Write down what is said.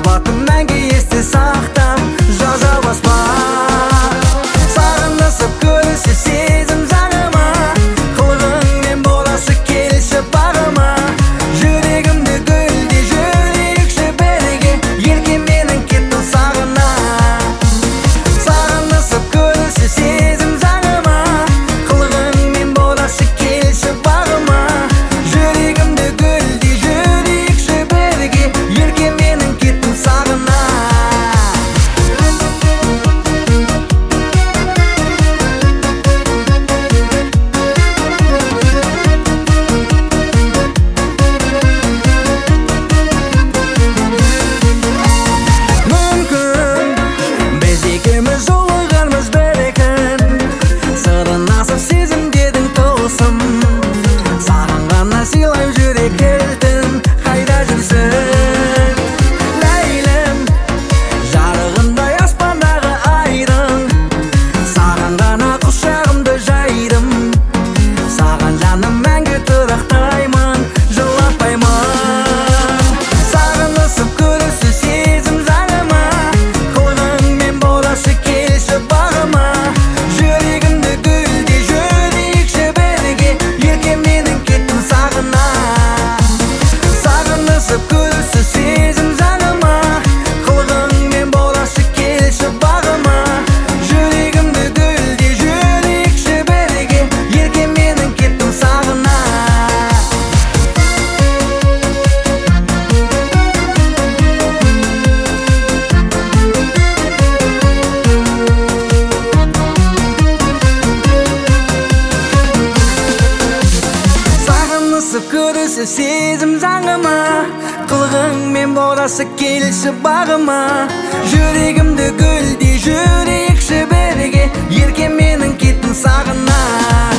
махаббатым мәңгі есте сақтап жаза баспа. Сағынысып көрісі сезім заңыма, қылығыңмен боласы келші бағыма. Жүрегімді гүлде жүрейікші бірге, ерке менің кеттім сағына. Сағынысып көрісі сезім заңыма, қылығыңмен боласы келші бағыма. Жүрегімді гүлде жүрейікші бірге, ерке менің кеттім сағына. Мүмкін біз екеуміз жолығармыз бір күн, сырын асып сезімдедің тылсым. Саған ғана сыйлай жүрек кілтін, қайда жүрсің ләйлім, жарығындай аспандағы айдың. Саған ғана құшағымды жайдым, саған жаным мәңгі тұрақтаймын, жылатпаймын. Сағынысып көрісі сезім заңыма, қылығыңмен боласы келші бағыма. Жүрегімді гүлде жүрейікші бірге, ерке менің кеттім сағына. Сағынысып көрісі сезім заңыма, қылығыңмен боласы келші бағыма. Жүрегімді гүлде жүрейікші бірге, ерке менің кеттім сағына. Сағынысып көрісі сезім заңыма, қылығыңмен боласы келші бағыма. Жүрегімді гүлде жүрейікші бірге, ерке менің кеттім сағына.